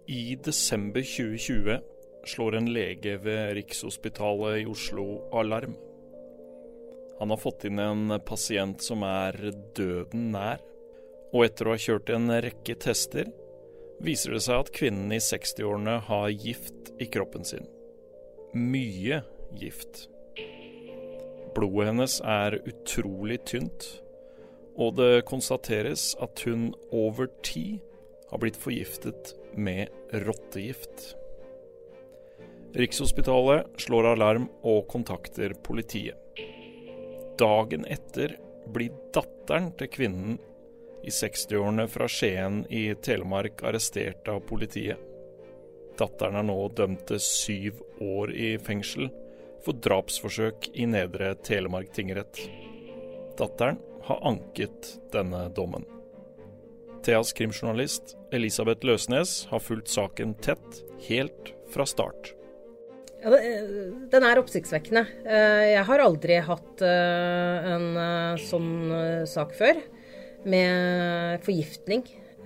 I desember 2020 slår en lege ved Rikshospitalet i Oslo alarm. Han har fått inn en pasient som døden nær, og etter å ha kjørt en rekke tester, viser det seg at kvinnen i 60-årene har gift i kroppen sin. Mye gift. Blodet hennes utrolig tynt, og det konstateres at hun over tid har blitt forgiftet med rottegift. Rikshospitalet slår alarm og kontakter politiet. Dagen etter blir datteren til kvinnen i 60-årene fra Skien i Telemark arrestert av politiet. Datteren nå dømt til 7 år i fengsel for drapsforsøk i Nedre Telemark tingrett. Datteren har anket denne dommen. Theas krimjournalist Elisabeth Løsnes har fulgt saken tett helt fra start. Ja, den oppsiktsvekkende. Jeg har aldri hatt en sånn sak før, med forgiftning.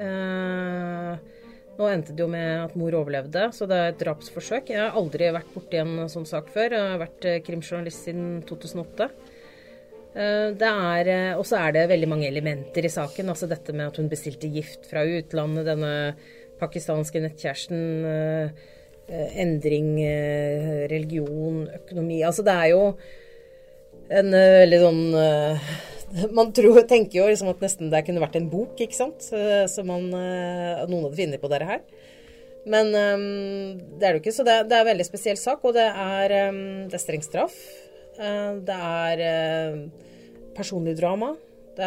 Nå endte det jo med at mor overlevde, så det et drapsforsøk. Jeg har aldri vært borti en sånn sak før. Jeg har vært krimjournalist siden 2008. Og så det veldig mange elementer i saken, altså dette med at hun bestilte gift fra utlandet, denne pakistanske nettkjæresten, endring, religion, økonomi, altså det jo en veldig sånn, man tenker jo liksom at nesten det kunne vært en bok, ikke sant? Så noen hadde funnet på dette her. Men det det jo ikke, så det en veldig spesiell sak, og det streng straff. Det personlig drama. Det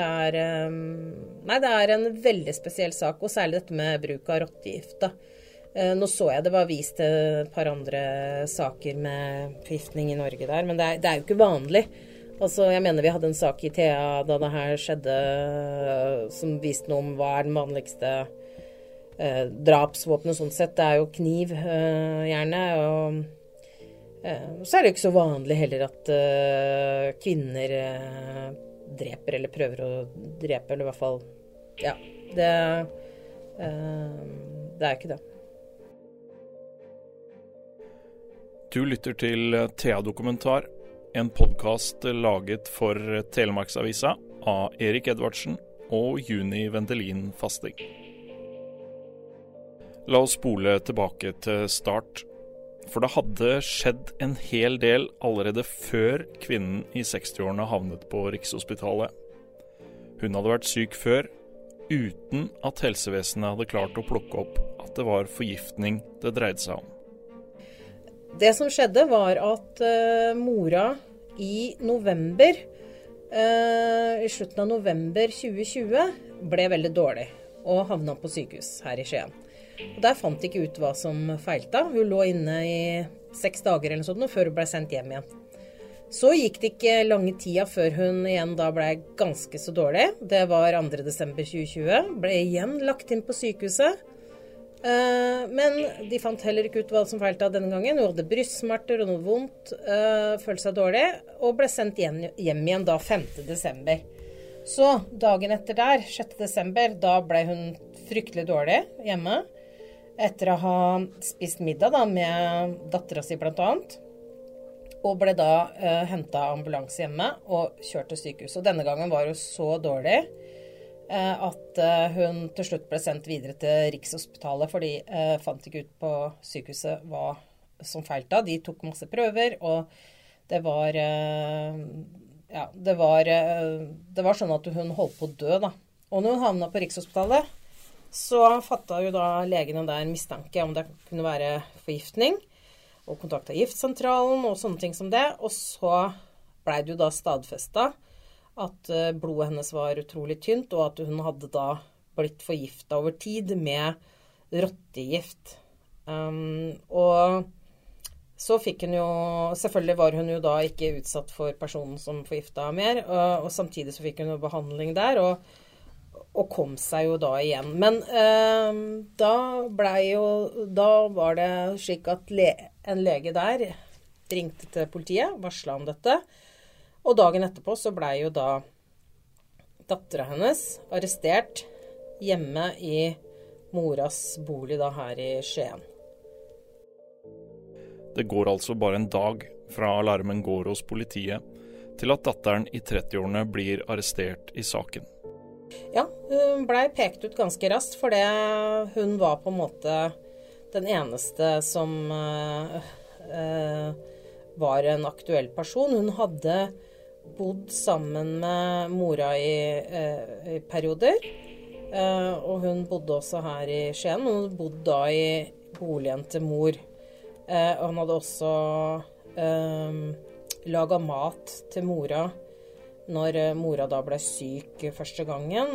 en veldig spesiell sak, og særlig dette med bruk av rottegift. Nå så jeg det var vist et par andre saker med forgiftning i Norge der, men det jo ikke vanlig. Altså, jeg mener vi hadde en sak i Thea da det her skjedde, som viste noe om hva den vanligste drapsvåpenet sånn sett. Det jo kniv, gjerne, og så det ikke så vanlig heller at kvinner dreper eller prøver å drepe, eller i hvert fall, ja, det ikke det. Du lytter til Thea Dokumentar, en podcast laget for Telemarksavisa av Erik Edvardsen og Juni Vendelin Fasting. La oss spole tilbake til start. For det hadde skjedd en hel del allerede før kvinnen i 60-årene havnet på Rikshospitalet. Hun hadde vært syk før, uten at helsevesenet hadde klart å plukke opp at det var forgiftning det dreide seg om. Det som skjedde var at mora i november, i slutten av november 2020, ble veldig dårlig og havnet på sykehus her i Skien. Og der fant de ikke ut hva som feilte. Hun lå inne i 6 dager eller sånt, før hun ble sendt hjem igjen. Så gikk det ikke lange tida før hun igjen da ble ganske så dårlig. Det var 2. desember 2020. Ble igjen lagt inn på sykehuset. Men de fant heller ikke ut hva som feilte denne gangen. Hun hadde brystsmerter og noe vondt, følte seg dårlig, og ble sendt hjem igjen da 5. desember. Så dagen etter der, 6. desember, da ble hun fryktelig dårlig hjemme. Etter å ha spist middag da, med datteren sin blant annet, og ble da hentet ambulanse hjemme og kjørt til sykehus. Og denne gangen var hun så dårlig at hun til slutt ble sendt videre til Rikshospitalet, for de fant ikke ut på sykehuset hva som feilte. De tok masse prøver, og det var sånn at hun holdt på å dø da. Og når hun havnet på Rikshospitalet, så fattet jo da legene der mistanke om det kunne være forgiftning, og kontaktet giftsentralen og sånne ting som det. Og så ble det jo da stadfestet at blodet hennes var utrolig tynt, og at hun hadde da blitt forgiftet over tid med rottegift. Og så fikk hun jo, selvfølgelig var hun jo da ikke utsatt for personen som forgiftet mer, og samtidig så fikk hun jo behandling der, og kom seg jo da igjen. Men da var det slik at en lege der ringte til politiet, varslet om dette, og dagen etterpå så ble jo da datteren hennes arrestert hjemme i moras bolig da her i Skien. Det går altså bare en dag fra alarmen går hos politiet, til at datteren i 30-årene blir arrestert i saken. Ja, hun ble pekt ut ganske raskt, for hun var på en måte den eneste som var en aktuell person. Hun hadde bodd sammen med mora i perioder, og hun bodde også her i Skien. Hun bodde da i boligen til mor. Og han hadde også laget mat til mora når mora da ble syk første gangen.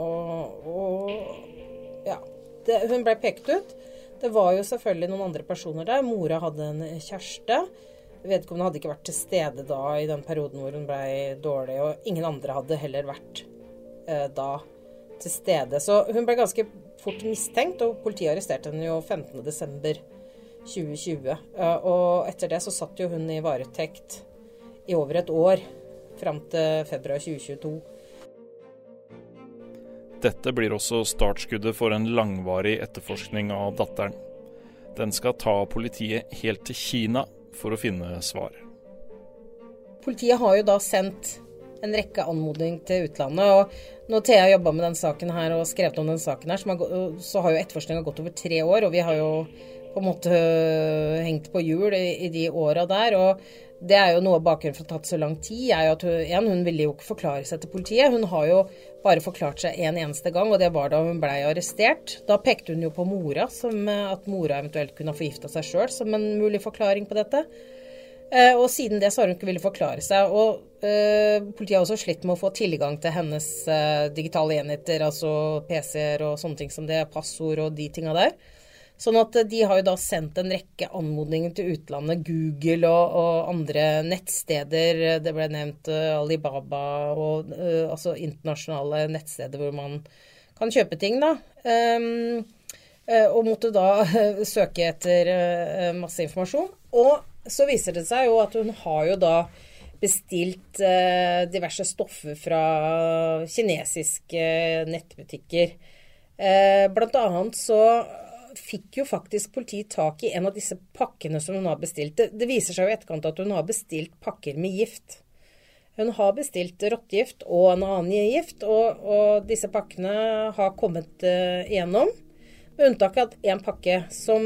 Ja, hun ble pekt ut. Det var jo selvfølgelig noen andre personer der. Mora hadde en kjæreste. Vedkommende hadde ikke vært til stede da i den perioden hvor hun ble dårlig, og ingen andre hadde heller vært da til stede. Så hun ble ganske fort mistenkt, og politiet arresterte henne jo 15. desember 2020. Og etter det så satt jo hun i varetekt i over et år, frem til februar 2022. Dette blir også startskuddet for en langvarig etterforskning av datteren. Den skal ta politiet helt til Kina for å finne svar. Politiet har jo da sendt en rekke anmodning til utlandet, og når Thea jobbet med den saken her og skrevet om den saken her, så har jo etterforskningen gått over 3 år, og vi har jo på en måte hengt på hjul i de årene der, og det er jo noe av bakgrunnen for å ha tatt så lang tid, er jo at hun ville jo ikke forklare seg til politiet. Hun har jo bare forklart seg en eneste gang, og det var da hun ble arrestert. Da pekte hun jo på mora, som at mora eventuelt kunne ha forgiftet seg selv som en mulig forklaring på dette. Og siden det så har hun ikke ville forklare seg, og politiet har også slitt med å få tilgang til hennes digitale enheter, altså PC-er og sånne ting som det, passord og de tingene der. Sånn at de har jo da sendt en rekke anmodninger til utlandet, Google og andre nettsteder. Det ble nevnt Alibaba og altså internasjonale nettsteder hvor man kan kjøpe ting da. Og måtte da søke etter masse informasjon. Og så viser det seg jo at hun har jo da bestilt diverse stoffer fra kinesiske nettbutikker. Blant annet så fikk jo faktisk politiet tak i en av disse pakkene som hun har bestilt. Det viser seg jo i etterkant at hun har bestilt pakker med gift. Hun har bestilt rottegift og en annen gift, og disse pakkene har kommet igjennom. Med unntak av en pakke som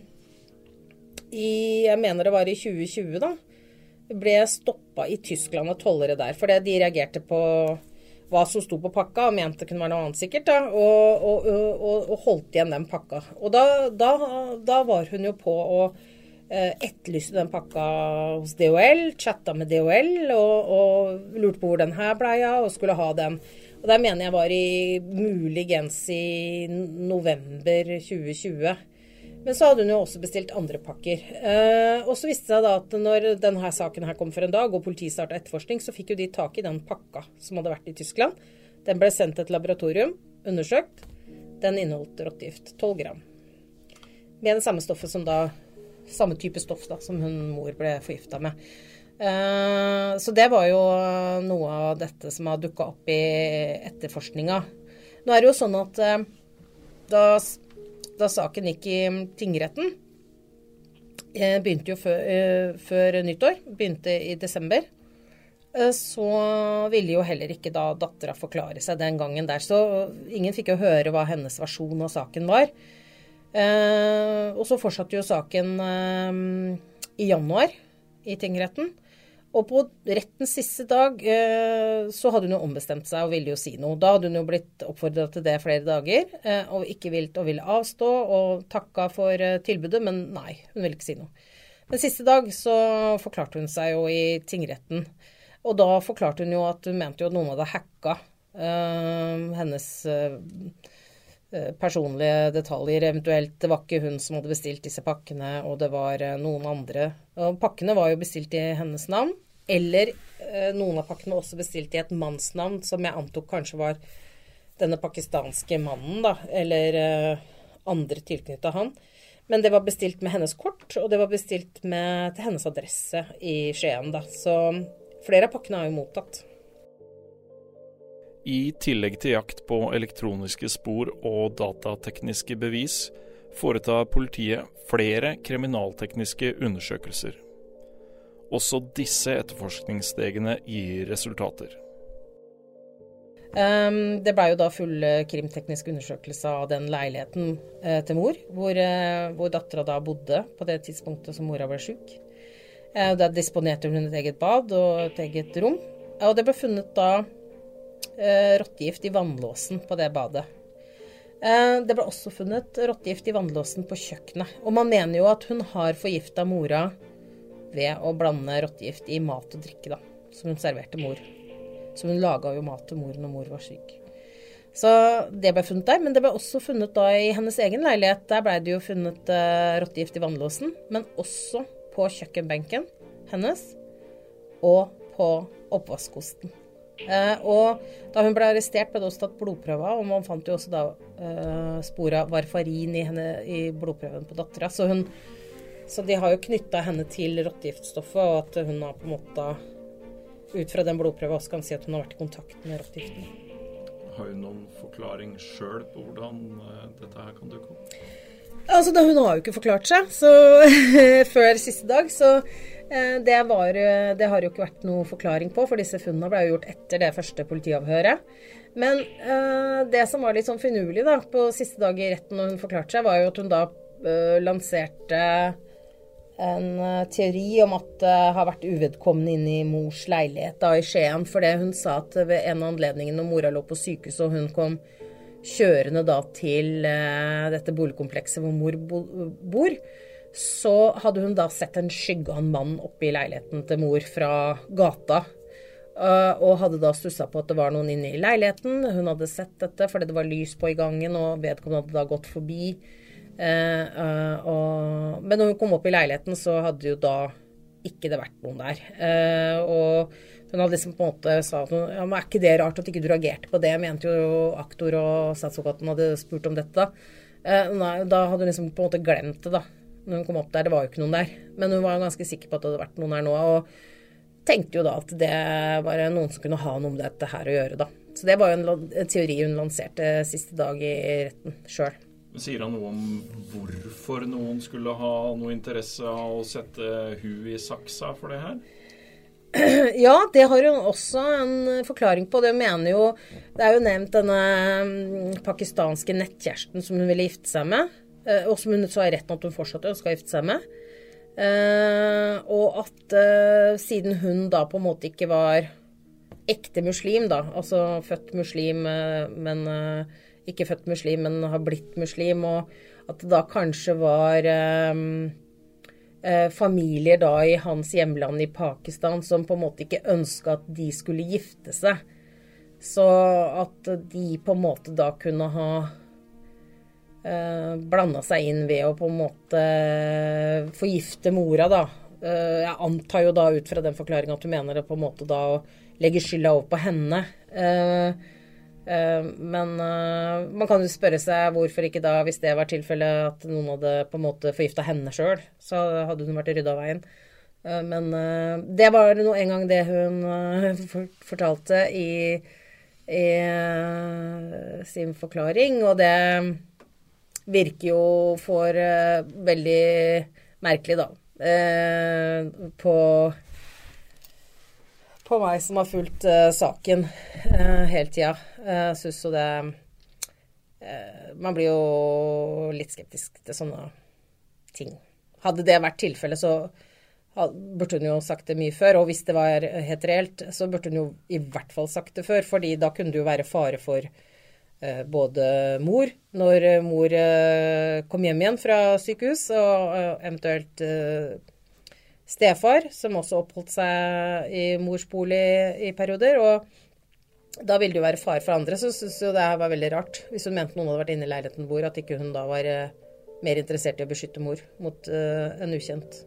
jeg mener det var i 2020 da, ble stoppet i Tyskland av tollere der, fordi de reagerte på hva som sto på pakka, og mente det kunne være noe annet sikkert, da, og holdt igjen den pakka. Og da var hun jo på å etterlyse den pakka hos DHL, chatta med DHL, og lurte på hvor den her ble av, og skulle ha den. Og der mener jeg var muligens i november 2020. Men så hadde hun jo også bestilt andre pakker. Og så viste det seg da at når denne saken her kom for en dag, og politiet startet etterforskning, så fikk jo de tak i den pakka som hadde vært i Tyskland. Den ble sendt til et laboratorium, undersøkt. Den inneholdt rottegift, 12 gram. Med det samme stoffet som da, samme type stoff da, som hun mor ble forgiftet med. Så det var jo noe av dette som har dukket opp i etterforskningen. Nå er det jo sånn at da saken gikk i tingretten, begynte jo før nyttår, begynte i desember, så ville jo heller ikke da datteren forklare seg den gangen der, så ingen fikk jo høre hva hennes versjon av saken var. Og så fortsatte jo saken i januar i tingretten, og på rettens siste dag så hadde hun jo ombestemt seg og ville jo si noe. Da hadde hun jo blitt oppfordret til det flere dager, og ikke ville avstå og takka for tilbudet, men nei, hun ville ikke si noe. Men siste dag så forklarte hun seg jo i tingretten, og da forklarte hun jo at hun mente jo at noen hadde hacket hennes personlige detaljer, eventuelt det var ikke hun som hadde bestilt disse pakkene, og det var noen andre. Og pakkene var jo bestilt i hennes navn, eller noen av pakkene var også bestilt i et mannsnavn, som jeg antok kanskje var denne pakistanske mannen da, eller andre tilknyttet han. Men det var bestilt med hennes kort, og det var bestilt til hennes adresse i Skien da. Så flere av pakkene har jo mottatt. I tillegg til jakt på elektroniske spor og datatekniske bevis, foretar politiet flere kriminaltekniske undersøkelser. Også disse etterforskningsstegene gir resultater. Det ble jo da full krimteknisk undersøkelse av den leiligheten til mor, hvor datteren da bodde på det tidspunktet som mora ble syk. Da disponerte hun et eget bad og et eget rom, og det ble funnet da rottegift i vannlåsen på det badet. Det ble også funnet rottegift i vannlåsen på kjøkkenet, og man mener jo at hun har forgiftet mora ved å blande rottegift i mat og drikke da, som hun serverte mor. Så hun laget jo mat til mor når mor var syk. Så det ble funnet der, men det ble også funnet da i hennes egen leilighet. Der ble det jo funnet rottegift i vannlåsen, men også på kjøkkenbenken hennes og på oppvaskkosten. Og da hun ble arrestert ble det også tatt blodprøver, og man fant jo også da spor av varfarin i blodprøven på datteren. Så de har jo knyttet henne til rottegiftstoffet, og at hun har på en måte ut fra den blodprøven også kan si at hun har vært i kontakt med rottegiften. Har hun noen forklaring selv på hvordan dette her kan dukke opp? Altså, hun har jo ikke forklart seg, så før siste dag, så det har jo ikke vært noe forklaring på, for disse funnene ble jo gjort etter det første politiavhøret. Men det som var litt sånn finurlig da, på siste dag i retten når hun forklarte seg, var jo at hun da lanserte en teori om at det har vært uvedkommende inne i mors leilighet da, i Skien, for det hun sa at ved en av anledningene når mora lå på sykehus og hun kom kjørende da til dette boligkomplekset hvor mor bor, så hadde hun da sett en skygge av en mann oppe i leiligheten til mor fra gata, og hadde da stusset på at det var noen inne i leiligheten. Hun hadde sett dette fordi det var lys på i gangen, og vedkommende hadde da gått forbi. Men når hun kom opp i leiligheten så hadde jo da ikke det vært noen der, og hun hadde liksom på en måte sagt ja, men ikke det rart at ikke du reagerte på det, mente jo aktor og statsadvokaten hadde spurt om dette. Nei, da hadde hun liksom på en måte glemt det da når hun kom opp der. Det var jo ikke noen der, men hun var ganske sikker på at det hadde vært noen her nå, og tenkte jo da at det var noen som kunne ha noe med dette her å gjøre da. Så det var jo en teori hun lanserte siste dag i retten selv. Sier han noe om hvorfor noen skulle ha noe interesse av å sette hu i saksa for det her? Ja, det har hun også en forklaring på. Det mener jo, det er jo nevnt denne pakistanske nettkjæresten som hun ville gifte seg med, og som hun så i retten at hun fortsatt skal gifte seg med. Og at siden hun da på en måte ikke var ekte muslim da, altså født muslim, men ikke født muslim, men har blitt muslim, og at det da kanskje var familier da i hans hjemland i Pakistan som på en måte ikke ønsket at de skulle gifte seg. Så at de på en måte da kunne ha blandet seg inn ved å på en måte forgifte mora da. Jeg antar jo da ut fra den forklaringen at du mener det på en måte da å legge skylda over på henne. Men man kan jo spørre seg hvorfor ikke da, hvis det var tilfellet at noen hadde på en måte forgiftet henne selv, så hadde hun vært ryddet av veien. Men det var en gang det hun fortalte i sin forklaring, og det virker jo for veldig merkelig da, på meg som har fulgt saken hele tiden. Jeg synes jo det man blir jo litt skeptisk til sånne ting. Hadde det vært tilfelle så burde hun jo sagt det mye før, og hvis det var helt reelt så burde hun jo i hvert fall sagt det før, fordi da kunne det jo være fare for både mor, når mor kom hjem igjen fra sykehus, og eventuelt stefar, som også oppholdt seg i mors bolig i perioder, og da ville det jo være fare for andre, så synes jo det her var veldig rart. Hvis hun mente noen hadde vært inne i leiligheten hvor, at ikke hun da var mer interessert i å beskytte mor mot en ukjent.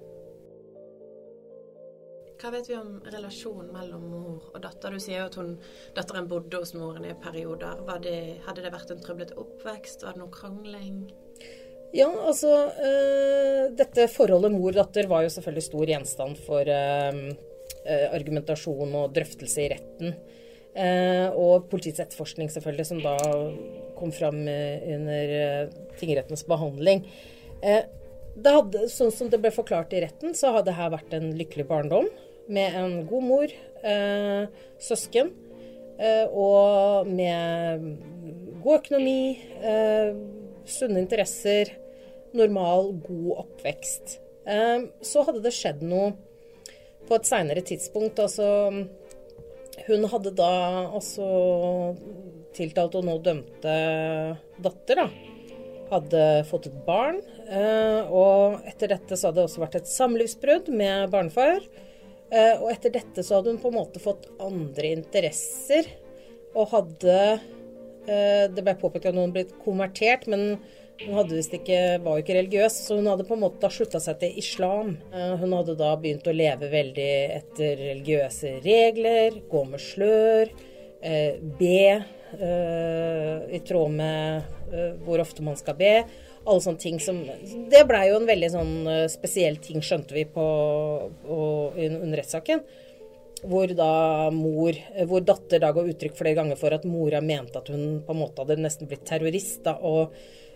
Hva vet vi om relasjonen mellom mor og datter? Du sier jo at datteren bodde hos moren i perioder. Hadde det vært en trøblete oppvekst? Var det noe krangling? Ja, altså, dette forholdet mor-datter var jo selvfølgelig stor gjenstand for argumentasjon og drøftelse i retten. Og politiets etterforskning selvfølgelig, som da kom frem under tingrettens behandling. Det hadde, sånn som det ble forklart i retten, så hadde her vært en lykkelig barndom med en god mor, søsken, og med god økonomi, sunne interesser, normal, god oppvekst. Så hadde det skjedd noe på et senere tidspunkt. Altså, hun hadde da altså tiltalt og nå dømte datter, da. Hadde fått et barn, og etter dette så hadde det også vært et samlivsbrudd med barnefar. Og etter dette så hadde hun på en måte fått andre interesser, og hadde, det ble påpekt at hun ble konvertert, men hun hadde visst ikke, var jo ikke religiøs, så hun hadde på en måte da sluttet seg til islam. Hun hadde da begynt å leve veldig etter religiøse regler, gå med slør, be i tråd med hvor ofte man skal be. Alle sånne ting som, det ble jo en veldig sånn spesiell ting, skjønte vi under rettssaken, hvor datter da går uttrykk flere ganger for at mora mente at hun på en måte hadde nesten blitt terrorist da, og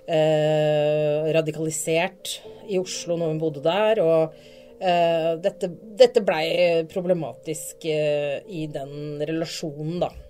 radikalisert i Oslo når hun bodde der, og dette ble problematisk i den relasjonen da.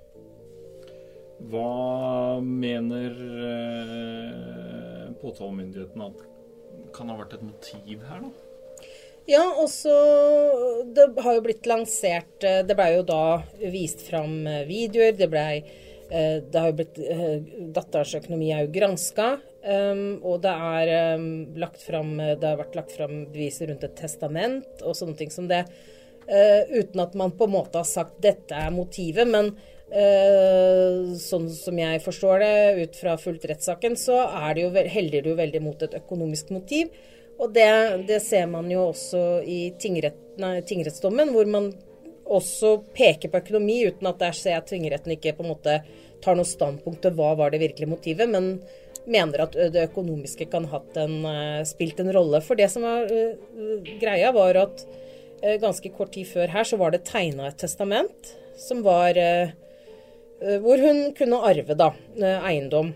Hva mener påtalemyndigheten at kan ha vært et motiv her da? Ja, også det har jo blitt lansert, det ble jo da vist fram videoer, det har jo blitt, datterens økonomi er jo gransket, og det har vært lagt fram beviser rundt et testament og sånne ting som det, uten at man på en måte har sagt dette er motivet, men sånn som jeg forstår det, ut fra fullt rettssaken, så heldig det jo veldig mot et økonomisk motiv, og det ser man jo også i tingrettsdommen, hvor man også peker på økonomi, uten at der ser jeg at tingretten ikke på en måte tar noe standpunkt til hva var det virkelige motivet, men mener at det økonomiske kan ha spilt en rolle. For det som var greia var at ganske kort tid før her så var det tegnet et testament, som var hvor hun kunne arve da, eiendom.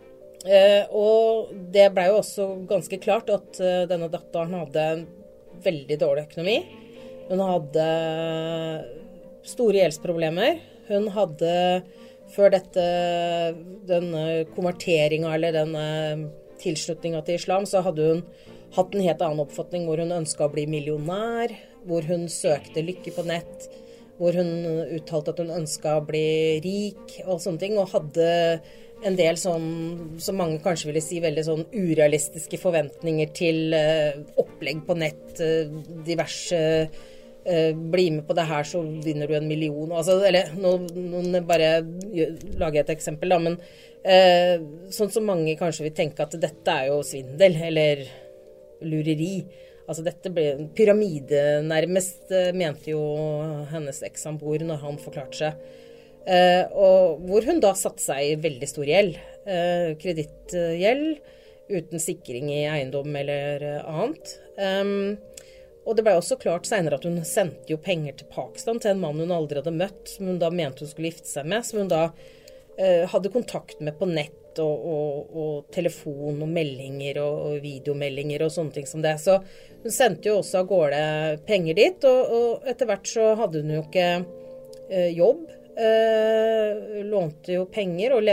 Og det ble jo også ganske klart at denne datteren hadde en veldig dårlig økonomi. Hun hadde store gjeldsproblemer. Hun hadde før denne konverteringen eller denne tilslutningen til islam, så hadde hun hatt en helt annen oppfatning hvor hun ønsket å bli millionær, hvor hun søkte lykke på nett, hvor hun uttalte at hun ønsket å bli rik og sånne ting, og hadde en del sånn, som mange kanskje ville si, veldig sånn urealistiske forventninger til opplegg på nett, diverse bli med på det her, så vinner du 1 million. Altså, eller, nå bare lager jeg et eksempel, da, men sånn som mange kanskje vil tenke at dette er jo svindel, eller lureri. Altså, dette ble en pyramide nærmest, mente jo hennes eksambor når han forklarte seg. Og hvor hun da satte seg i veldig stor gjeld, kredittgjeld, uten sikring i eiendom eller annet. Og det ble også klart senere at hun sendte jo penger til Pakistan til en mann hun aldri hadde møtt, som hun da mente hun skulle gifte seg med, som hun da hadde kontakt med på nett og telefon og meldinger og videomeldinger og sånne ting som det. Så hun sendte jo også av gårde penger dit, og etter hvert så hadde hun jo ikke jobb, lånte jo penger og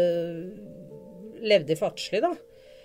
levde i fattigslig da.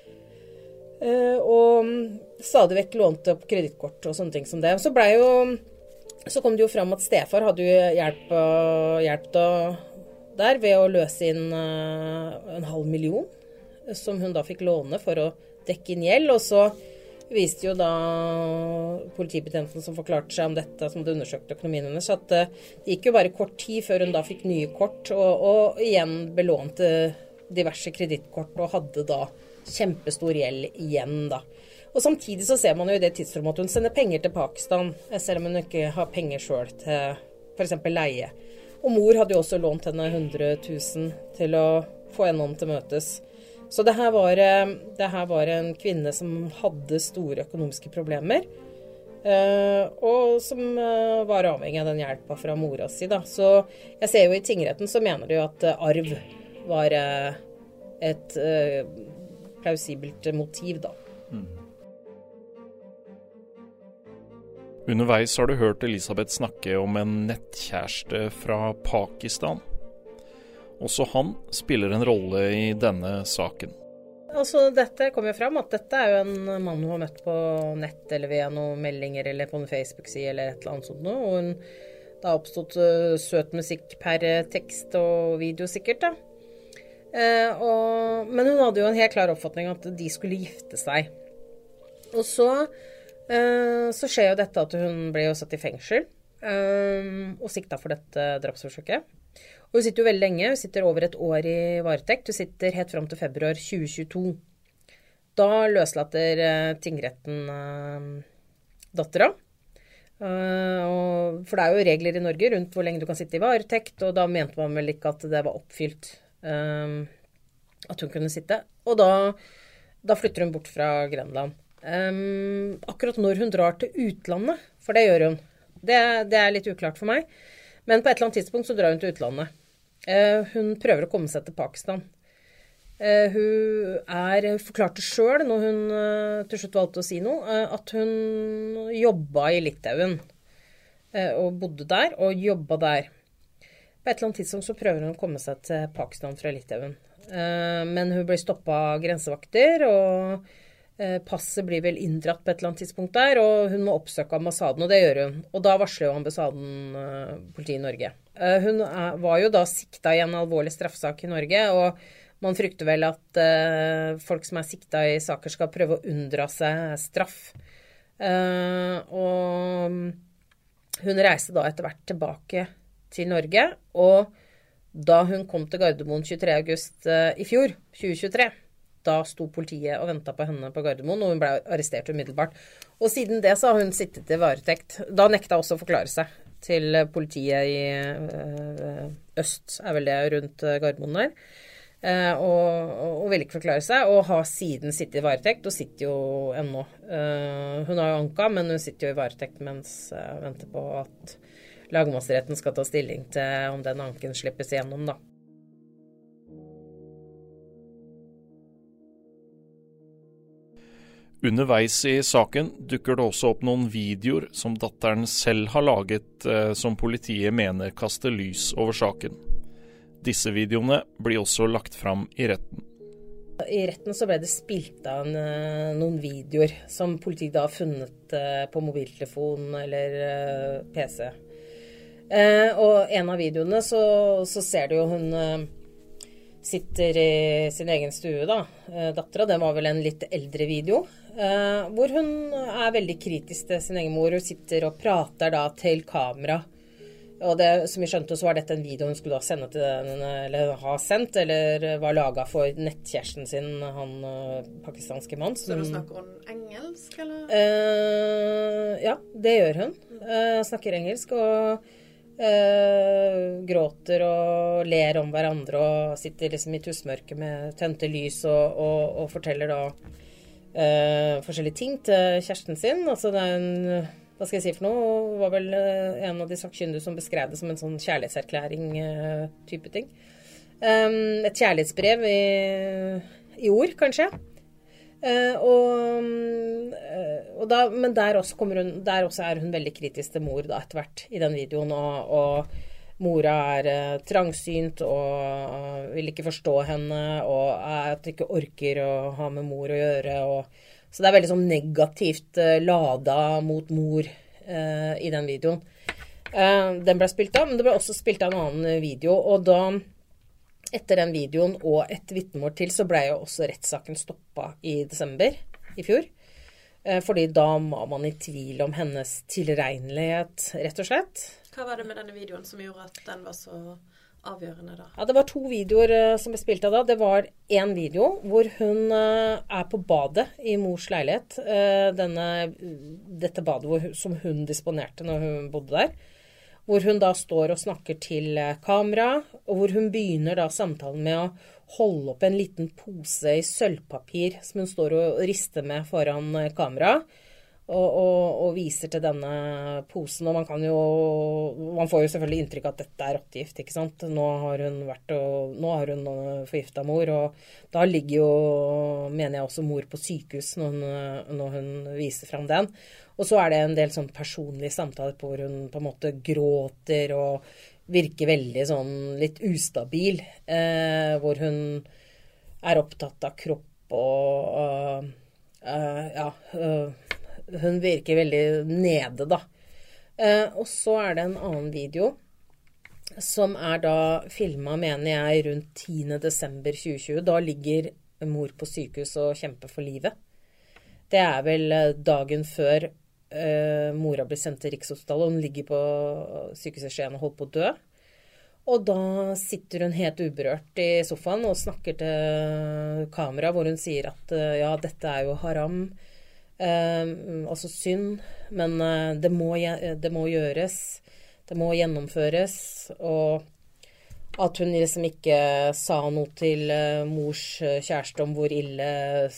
Og stadig vekk lånte opp kredittkort og sånne ting som det. Så kom det jo fram at stefar hadde jo hjelp da der ved å løse inn 500 000 som hun da fikk låne for å dekke inn gjeld, og så viste jo da politibetjenten som forklarte seg om dette, som det undersøkte økonomien hennes, at det gikk jo bare kort tid før hun da fikk nye kort, og igjen belånte diverse kredittkort, og hadde da kjempestor gjeld igjen da. Og samtidig så ser man jo i det tidsrommet at hun sender penger til Pakistan, selv om hun ikke har penger selv til for eksempel leie. Og mor hadde jo også lånt henne 100 000 til å få endene til møtes. Så det her var en kvinne som hadde store økonomiske problemer, og som var avhengig av den hjelpen fra mora si da. Så jeg ser jo i tingretten så mener de jo at arv var et plausibelt motiv da. Underveis har du hørt Elisabeth snakke om en nettkjæreste fra Pakistan. Også han spiller en rolle i denne saken. Altså, dette kommer jo frem at dette jo en mann hun har møtt på nett eller via noen meldinger eller på en Facebook-side eller et eller annet sånt noe. Og det har oppstått søt musikk per tekst og video sikkert da. Men hun hadde jo en helt klar oppfatning at de skulle gifte seg. Og så skjer jo dette at hun ble jo satt i fengsel og siktet for dette drapsforsøket. Og hun sitter jo veldig lenge, hun sitter over et år i varetekt, hun sitter helt frem til februar 2022. Da løslater tingretten dattera. For det jo regler i Norge rundt hvor lenge du kan sitte i varetekt, og da mente man vel ikke at det var oppfylt at hun kunne sitte. Og da flytter hun bort fra Grenland. Akkurat når hun drar til utlandet, for det gjør hun. Det litt uklart for meg. Men på et eller annet tidspunkt så drar hun til utlandet. Hun prøver å komme seg til Pakistan. Hun forklarte selv, når hun til slutt valgte å si noe, at hun jobbet i Litauen. Og bodde der, og jobbet der. På et eller annet tidspunkt så prøver hun å komme seg til Pakistan fra Litauen. Men hun ble stoppet av grensevakter, og passet blir vel inndratt på et eller annet tidspunkt der, og hun må oppsøke ambassaden, og det gjør hun. Og da varsler jo ambassaden politiet i Norge. Hun var jo da siktet i en alvorlig straffsak i Norge, og man frykter vel at folk som siktet i saker skal prøve å unndra seg straff. Og hun reiste da etter hvert tilbake til Norge, og da hun kom til Gardermoen 23. august i fjor, 2023, da sto politiet og ventet på henne på Gardermoen, og hun ble arrestert umiddelbart. Og siden det så har hun sittet i varetekt. Da nekta også å forklare seg til politiet i øst, vel det rundt Gardermoen der. Og ville ikke forklare seg, og har siden sittet i varetekt, og sitter jo ennå. Hun har jo anka, men hun sitter jo i varetekt mens venter på at lagmannsretten skal ta stilling til om den anken slippes igjennom da. Underveis i saken dukker det også opp noen videoer som datteren selv har laget som politiet mener kaster lys over saken. Disse videoene blir også lagt fram i retten. I retten så ble det spilt av noen videoer som politiet da har funnet på mobiltelefon eller PC. Og en av videoene så ser du jo hun sitter i sin egen stue da, dattera. Det var vel en litt eldre video, hvor hun veldig kritisk til sin egen mor. Hun sitter og prater da til kamera. Og det, som vi skjønte, så var dette en video hun skulle da sende til den, eller ha sendt, eller var laget for nettkjæresten sin, han pakistanske mann. Så du snakker om engelsk, eller? Ja, det gjør hun. Snakker engelsk, og gråter og ler om hverandre og sitter liksom i tussmørket med tente lys og forteller da forskjellige ting til kjæresten sin. Altså det hva skal jeg si for noe, var vel en av de sakkyndige som beskrev det som en sånn kjærlighetserklæring type ting. Et kjærlighetsbrev i ord, kanskje. Men der også hun veldig kritisk til mor da, etter hvert i den videoen, og mora trangsynt og vil ikke forstå henne, og at ikke orker å ha med mor å gjøre, så det veldig sånn negativt lada mot mor i den videoen. Den ble spilt av, men det ble også spilt av en annen video, og da etter den videoen og et vitnemål til, så ble jo også rettssaken stoppet i desember i fjor. Fordi da var man i tvil om hennes tilregnelighet, rett og slett. Hva var det med denne videoen som gjorde at den var så avgjørende da? Ja, det var 2 videoer som ble spilt av da. Det var en video hvor hun på badet i mors leilighet. Dette badet som hun disponerte når hun bodde der. Hvor hun da står og snakker til kamera, og hvor hun begynner da samtalen med å holde opp en liten pose i sølvpapir som hun står og rister med foran kamera. og viser til denne posen, og man får jo selvfølgelig inntrykk av at dette rottegift, ikke sant? Nå har hun forgiftet mor, og da ligger jo, mener jeg også, mor på sykehus når hun viser frem den. Og så det en del sånn personlige samtaler på hvor hun på en måte gråter og virker veldig sånn litt ustabil, hvor hun opptatt av kropp og hun virker veldig nede da. Og så det en annen video som da filmet, mener jeg, rundt 10. desember 2020. Da ligger mor på sykehus og kjemper for livet. Det vel dagen før mora blir sendt til Rikshospitalet, og hun ligger på sykehuset i Skien og holder på å dø. Og da sitter hun helt uberørt i sofaen og snakker til kamera, hvor hun sier at ja, dette jo haram, altså synd, men det må gjøres, det må gjennomføres, og at hun liksom ikke sa noe til mors kjæreste om hvor ille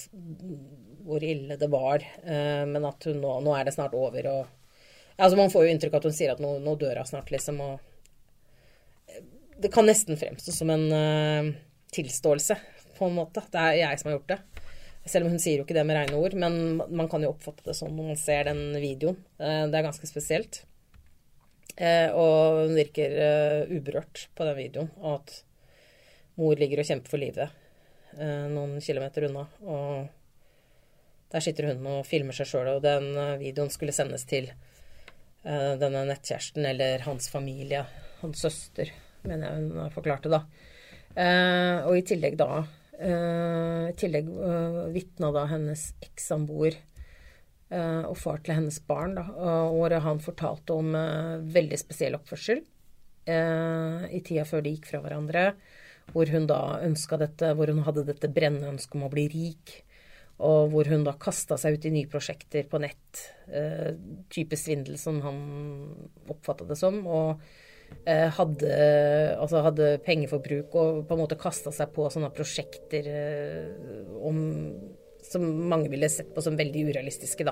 det var, men at hun nå det snart over, og altså man får jo inntrykk av at hun sier at nå dør hun snart liksom, og det kan nesten fremstå som en tilståelse på en måte. Det jeg som har gjort det. Selv om hun sier jo ikke det med rene ord, men man kan jo oppfatte det sånn når man ser den videoen. Det ganske spesielt. Og hun virker uberørt på den videoen, og at mor ligger og kjemper for livet noen kilometer unna. Og der sitter hun og filmer seg selv, og den videoen skulle sendes til denne nettkjæresten, eller hans familie, hans søster, mener jeg hun forklarte da. Og i tillegg da, vittnet da hennes ekssamboer og far til hennes barn da, og han fortalte om veldig spesiell oppførsel i tida før de gikk fra hverandre, hvor hun da ønsket dette, hvor hun hadde dette brennende ønsket om å bli rik, og hvor hun da kastet seg ut i nye prosjekter på nett, type svindel som han oppfattet det som, og hadde pengeforbruk og på en måte kastet seg på sånne prosjekter som mange ville sett på som veldig urealistiske da.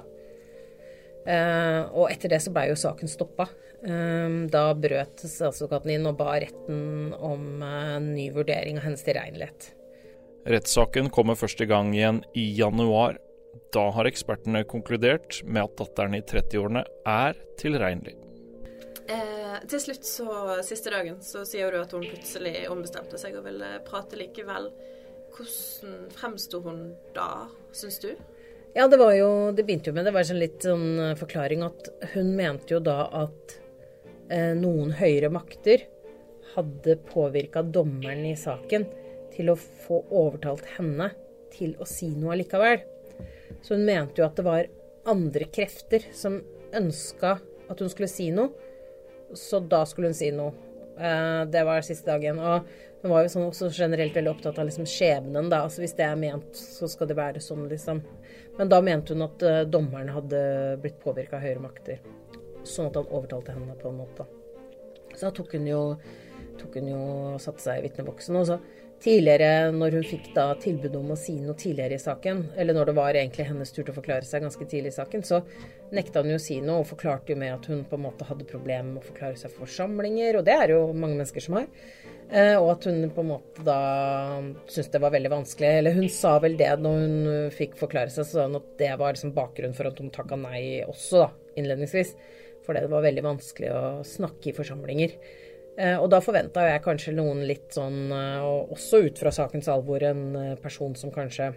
Og etter det så ble jo saken stoppet. Da brøt statsadvokaten inn og ba retten om en ny vurdering av hennes tilregnelighet. Rettssaken kommer første gang igjen i januar. Da har ekspertene konkludert med at datteren i 30-årene tilregnelig. Til slutt, så siste dagen, så sier du at hun plutselig ombestemte seg og ville prate likevel. Hvordan fremstod hun da, synes du? Ja, det begynte jo med, det var en litt sånn forklaring at hun mente jo da at noen høyere makter hadde påvirket dommeren i saken til å få overtalt henne til å si noe likevel. Så hun mente jo at det var andre krefter som ønsket at hun skulle si noe, så da skulle hun si noe. Det var siste dagen, og hun var jo sånn også generelt veldig opptatt av liksom skjebnen da, altså hvis det ment, så skal det være sånn liksom. Men da mente hun at dommeren hadde blitt påvirket av høyere makter, sånn at han overtalte henne på en måte. Så da tok hun jo og satte seg i vittneboksen, og så tidligere, når hun fikk da tilbud om å si noe tidligere i saken, eller når det var egentlig hennes tur til å forklare seg ganske tidlig i saken, så nekta hun jo å si noe, og forklarte jo med at hun på en måte hadde problemer med å forklare seg for forsamlinger, og det jo mange mennesker som har, og at hun på en måte da syntes det var veldig vanskelig, eller hun sa vel det når hun fikk forklare seg, sånn at det var liksom bakgrunn for at hun takket nei også da, innledningsvis, for det var veldig vanskelig å snakke i forsamlinger. Og da forventet jeg kanskje noen litt sånn, og også ut fra sakens alvor, en person som kanskje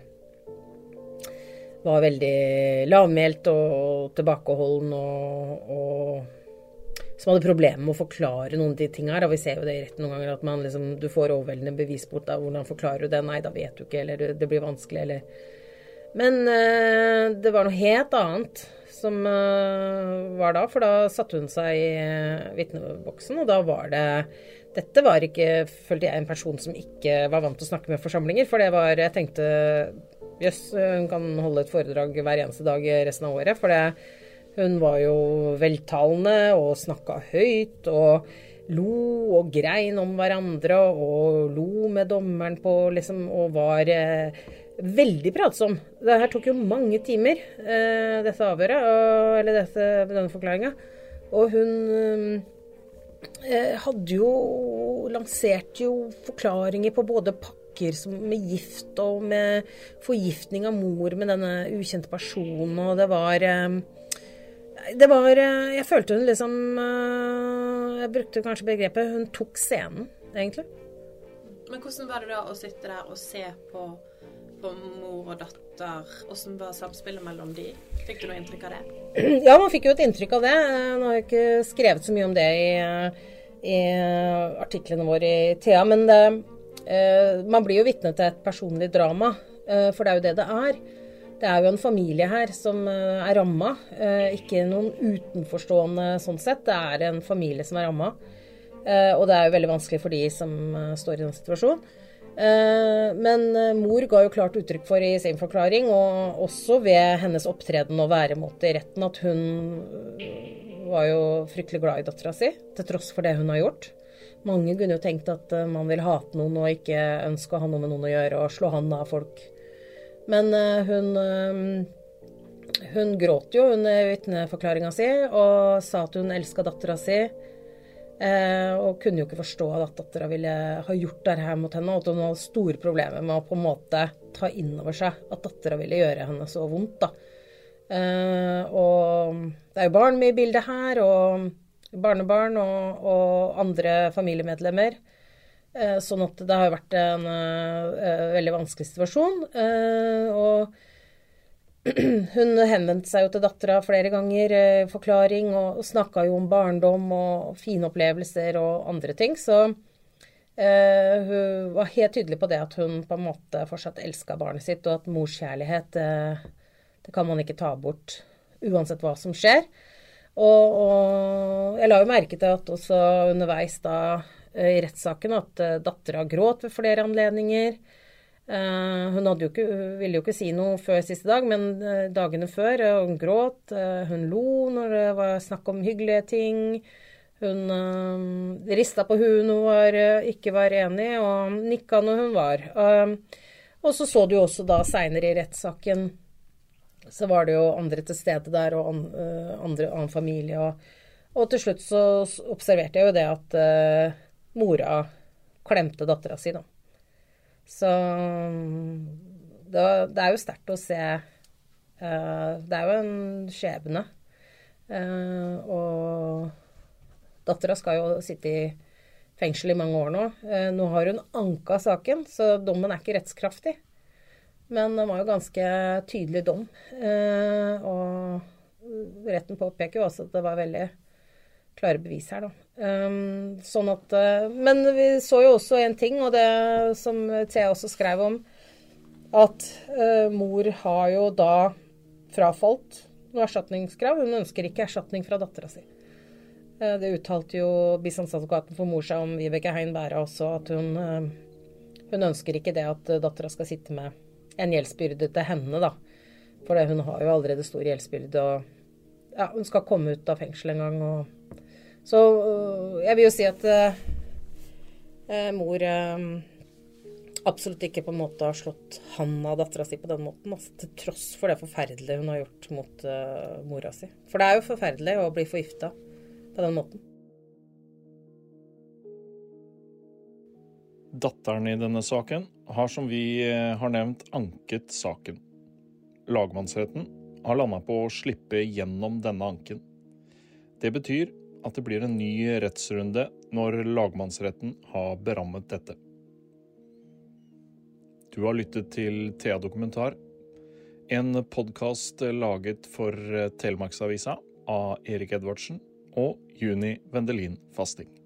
var veldig lavmælt og tilbakeholden, og som hadde problemer med å forklare noen av de tingene her. Og vi ser jo det i retten noen ganger, at man liksom, du får overveldende bevis på det, hvordan forklarer du det? Nei, da vet du ikke, eller det blir vanskelig, eller... Men det var noe helt annet som var da, for da satte hun seg i vittneboksen, og da var dette var ikke, følte jeg, en person som ikke var vant til å snakke med forsamlinger, for det var, jeg tenkte, jøss, hun kan holde et foredrag hver eneste dag resten av året, for hun var jo veltalende og snakket høyt, og lo og grein om hverandre, og lo med dommeren på, liksom, og var veldig pratsom. Det her tok jo mange timer, dette avhøret, eller denne forklaringen. Og hun lanserte jo forklaringer på både pakker med gift og med forgiftning av mor med denne ukjente personen, og det var jeg følte hun liksom, jeg brukte kanskje begrepet, hun tok scenen, egentlig. Men hvordan var det da å sitte der og se på mor og datter? Hvordan var samspillet mellom de? Fikk du noe inntrykk av det? Ja, man fikk jo et inntrykk av det. Nå har jeg ikke skrevet så mye om det i artiklene våre i Thea, men man blir jo vitne til et personlig drama, for det er jo det det er. Det er jo en familie her som er rammet, ikke noen utenforstående sånn sett. Det er en familie som er rammet, og det er jo veldig vanskelig for de som står i den situasjonen. Men mor ga jo klart uttrykk for i sin forklaring, og også ved hennes opptreden og væremåte i retten, at hun var jo fryktelig glad i datteren sin, til tross for det hun har gjort. Mange kunne jo tenkt at man vil hate noen og ikke ønske å ha noe med noen å gjøre, og slå hand av folk. Men hun gråt jo under vitneforklaringen sin, og sa at hun elsket datteren sin, og kunne jo ikke forstå at datteren ville ha gjort det her mot henne, og at hun hadde store problemer med å på en måte ta inn over seg at datteren ville gjøre henne så vondt da. Og det er jo barn med i bildet her, og barnebarn og andre familiemedlemmer, sånn at det har vært en veldig vanskelig situasjon, og hun henvendte seg jo til datteren flere ganger, forklaring, og snakket jo om barndom og fine opplevelser og andre ting, så hun var helt tydelig på det at hun på en måte fortsatt elsket barnet sitt, og at morskjærlighet, det kan man ikke ta bort, uansett hva som skjer. Og jeg la jo merke til at også underveis da i rettssaken at datteren gråt ved flere anledninger. Hun ville jo ikke si noe før siste dag, men dagene før hun gråt, hun lo når det var snakk om hyggelige ting, hun ristet på hun ikke var enig, og nikket når hun var. Og så du jo også da senere i rettssaken, så var det jo andre til stede der, og annen familie, og til slutt så observerte jeg jo det at mora klemte datteren sin da. Så det er jo sterkt å se, det er jo en skjebne, og datteren skal jo sitte i fengsel i mange år nå. Nå har hun anket saken, så dommen er ikke rettskraftig, men det var jo ganske tydelig dom, og retten påpeker jo også at det var veldig klare bevis her da. Sånn at, men vi så jo også en ting, og det som Thea også skrev om, at mor har jo da frafalt noe erstatningskrav. Hun ønsker ikke erstatning fra datteren sin. Det uttalte jo bistandsadvokaten for mor seg om Vibeke Hein Bæra også, at hun ønsker ikke det at datteren skal sitte med en gjeldsbyrde til henne da, for hun har jo allerede stor gjeldsbyrde, og ja, hun skal komme ut av fengsel en gang, og så jeg vil jo si at mor absolutt ikke på en måte har slått handa av datteren sin på den måten, altså, til tross for det forferdelige hun har gjort mot mora si. For det er jo forferdelig å bli forgiftet på den måten. Datteren i denne saken har, som vi har nevnt, anket saken. Lagmannsretten har landet på å slippe gjennom denne anken. Det betyr at det blir en ny rettsrunde når lagmannsretten har berammet dette. Du har lyttet til Thea Dokumentar, en podcast laget for Telemarksavisa av Erik Edvardsen og Juni Vendelin Fasting.